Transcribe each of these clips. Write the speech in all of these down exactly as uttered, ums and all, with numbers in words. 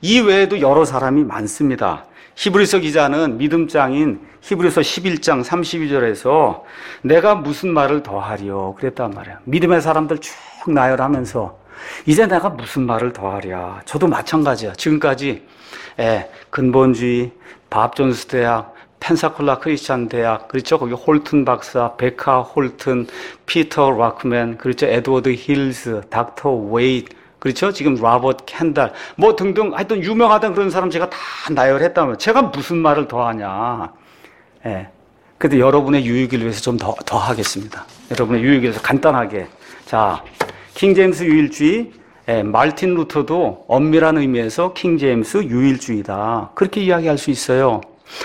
이 외에도 여러 사람이 많습니다. 히브리서 기자는 믿음장인 히브리서 십일 장 삼십이 절에서 내가 무슨 말을 더하리요 그랬단 말이에요. 믿음의 사람들 쭉 나열하면서 이제 내가 무슨 말을 더하랴. 저도 마찬가지야. 지금까지 예, 근본주의, 밥 존스 대학, 펜사콜라 크리스찬 대학, 그렇죠? 거기 홀튼 박사, 베카 홀튼, 피터 락맨, 그렇죠? 에드워드 힐스, 닥터 웨이트, 그렇죠? 지금 로버트 캔달, 뭐 등등 하여튼 유명하던 그런 사람 제가 다 나열했다면 제가 무슨 말을 더하냐. 예. 근데 여러분의 유익을 위해서 좀 더, 더 하겠습니다. 여러분의 유익을 위해서 간단하게. 자, 킹제임스 유일주의, 예, 말틴 루터도 엄밀한 의미에서 킹제임스 유일주의다. 그렇게 이야기할 수 있어요.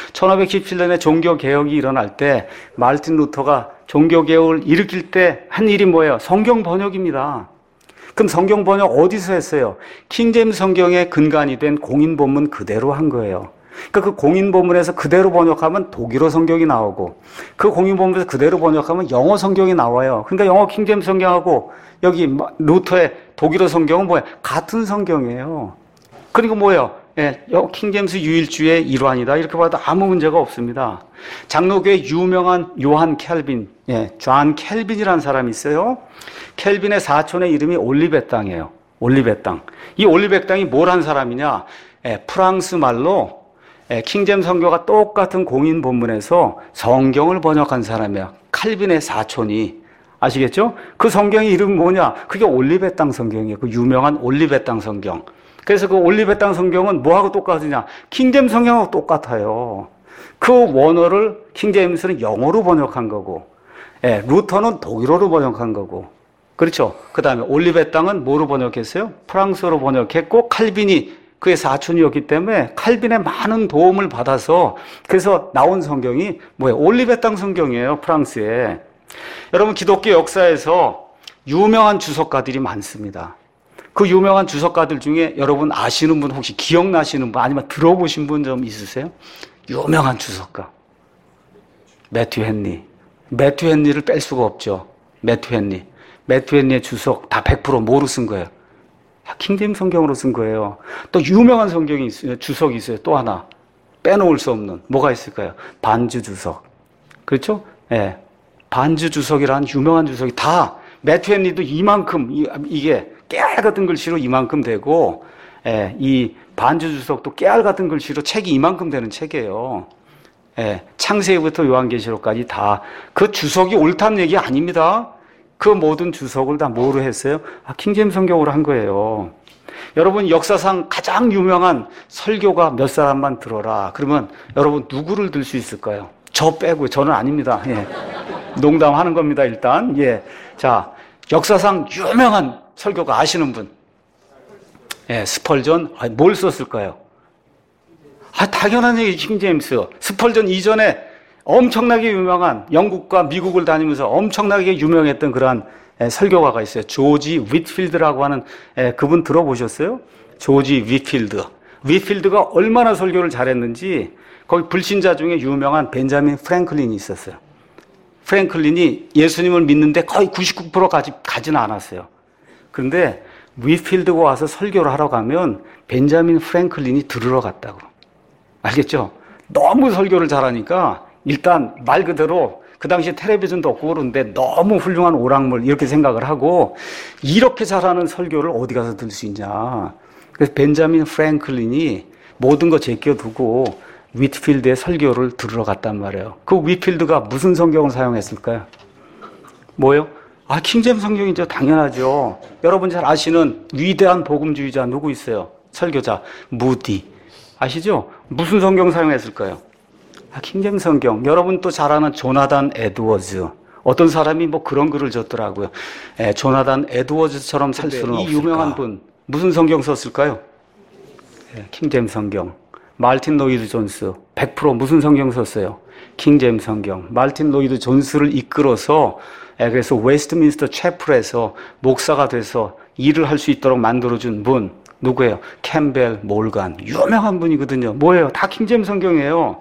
천오백십칠 년에 종교개혁이 일어날 때 말틴 루터가 종교개혁을 일으킬 때 한 일이 뭐예요? 성경 번역입니다. 그럼 성경 번역 어디서 했어요? 킹제임스 성경의 근간이 된 공인본문 그대로 한 거예요. 그러니까 그 공인본문에서 그대로 번역하면 독일어 성경이 나오고 그 공인본문에서 그대로 번역하면 영어 성경이 나와요. 그러니까 영어 킹제임스 성경하고 여기 루터의 독일어 성경은 뭐예요? 같은 성경이에요. 그리고 뭐예요? 예, 킹제임스 유일주의 일환이다. 이렇게 봐도 아무 문제가 없습니다. 장로교의 유명한 요한 켈빈, 예, 존 켈빈이라는 사람이 있어요. 켈빈의 사촌의 이름이 올리베 땅이에요. 올리베 땅. 이 올리베 땅이 뭘 한 사람이냐? 예, 프랑스 말로 예, 킹제임스 성경과 똑같은 공인 본문에서 성경을 번역한 사람이에요. 칼빈의 사촌이. 아시겠죠? 그 성경의 이름이 뭐냐? 그게 올리베 땅 성경이에요. 그 유명한 올리베 땅 성경. 그래서 그 올리베 땅 성경은 뭐하고 똑같으냐? 킹제임스 성경하고 똑같아요. 그 원어를 킹제임스는 영어로 번역한 거고, 예, 루터는 독일어로 번역한 거고, 그렇죠? 그 다음에 올리베 땅은 뭐로 번역했어요? 프랑스어로 번역했고, 칼빈이 그의 사촌이었기 때문에 칼빈의 많은 도움을 받아서 그래서 나온 성경이 뭐예요? 올리베 땅 성경이에요, 프랑스에. 여러분, 기독교 역사에서 유명한 주석가들이 많습니다. 그 유명한 주석가들 중에 여러분 아시는 분 혹시 기억나시는 분 아니면 들어보신 분 좀 있으세요? 유명한 주석가. 매튜 헨리. 매튜 헨리를 뺄 수가 없죠. 매튜 헨리. 매튜 헨리의 주석 다 백 퍼센트 뭐로 쓴 거예요? 킹제임스 성경으로 쓴 거예요. 또 유명한 성경이 있어요. 주석이 있어요. 또 하나. 빼놓을 수 없는. 뭐가 있을까요? 반주 주석. 그렇죠? 예. 네. 반주 주석이라는 유명한 주석이 다 매튜 헨리도 이만큼 이, 이게 깨알 같은 글씨로 이만큼 되고, 예, 이 반주 주석도 깨알 같은 글씨로 책이 이만큼 되는 책이에요. 예, 창세기부터 요한계시록까지 다 그 주석이 옳다는 얘기 아닙니다. 그 모든 주석을 다 뭐로 했어요? 아, 킹제임스 성경으로 한 거예요. 여러분 역사상 가장 유명한 설교가 몇 사람만 들어라. 그러면 여러분 누구를 들 수 있을까요? 저 빼고 저는 아닙니다. 예. 농담하는 겁니다. 일단 예, 자 역사상 유명한 설교가 아시는 분. 예, 스펄전. 아, 뭘 썼을까요? 아, 당연한 얘기, 킹제임스. 스펄전 이전에 엄청나게 유명한 영국과 미국을 다니면서 엄청나게 유명했던 그러한 예, 설교가가 있어요. 조지 윗필드라고 하는 예, 그분 들어보셨어요? 조지 윗필드. 윗필드가 얼마나 설교를 잘했는지 거기 불신자 중에 유명한 벤자민 프랭클린이 있었어요. 프랭클린이 예수님을 믿는데 거의 구십구 퍼센트 가지, 가지는 않았어요. 그런데 윗필드가 와서 설교를 하러 가면 벤자민 프랭클린이 들으러 갔다고. 알겠죠? 너무 설교를 잘하니까 일단 말 그대로 그 당시에 텔레비전도 없고 그런데 너무 훌륭한 오락물 이렇게 생각을 하고 이렇게 잘하는 설교를 어디 가서 들을 수 있냐. 그래서 벤자민 프랭클린이 모든 거 제껴두고 윗필드의 설교를 들으러 갔단 말이에요. 그 윗필드가 무슨 성경을 사용했을까요? 뭐요? 아, 킹제임스 성경이죠. 당연하죠. 여러분 잘 아시는 위대한 복음주의자 누구 있어요? 설교자 무디. 아시죠? 무슨 성경 사용했을까요? 아, 킹제임스 성경. 여러분 또 잘 아는 조나단 에드워즈. 어떤 사람이 뭐 그런 글을 줬더라고요. 에, 조나단 에드워즈처럼 살 수는 없을까? 이 유명한 분 무슨 성경 썼을까요? 에, 킹제임스 성경. 말틴 로이드 존스 백 퍼센트 무슨 성경 썼어요? 킹제임스 성경. 말틴 로이드 존스를 이끌어서 그래서 웨스트민스터 채플에서 목사가 돼서 일을 할 수 있도록 만들어준 분 누구예요? 캠벨 몰간. 유명한 분이거든요. 뭐예요? 다 킹제임스 성경이에요.